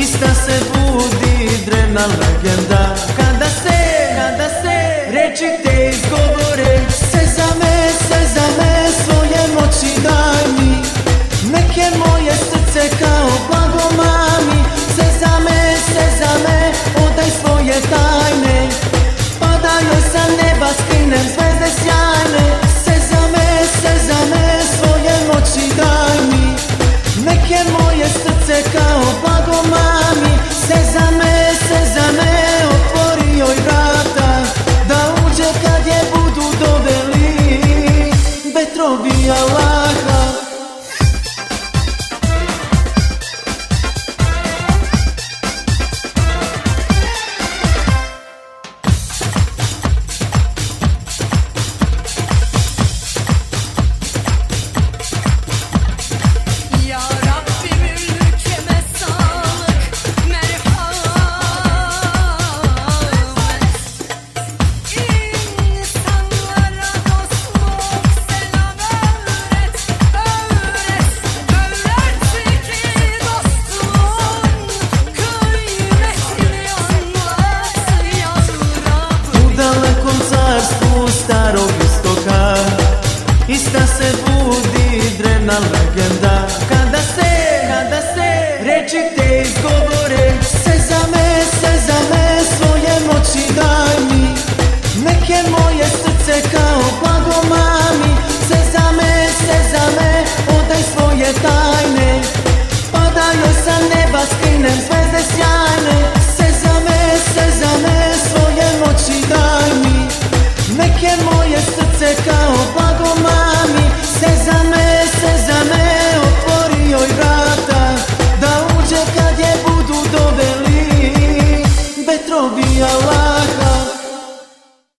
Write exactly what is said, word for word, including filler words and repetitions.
ista se budi drevna legenda. Kada se, kada se reči te izgovore, Sezame, Sezame, svoje moći daj mi, neke moje srce kao blago mami. Sezame, Sezame, odaj svoje tajne, pada joj sa neba skinem zvezde sjajne. Sezame, Sezame, svoje moći daj mi, neke moje srce kao blago mami. Sezame, Sezame, otvori joj vrata, da uđe kad je budu doveli vetrovi Allaha. Starog istoka ista se budi drevna legenda. Kada se, kada se reči te izgovore, Sezame, Sezame, svoje moći daj mi, neke moje srce kao blago mami. Sezame, Sezame, odaj svoje tajne, pada joj sa neba skinem zvezde sjajne. Sezame, Sezame, svoje moći daj mi, neke moje srce kao blago mami.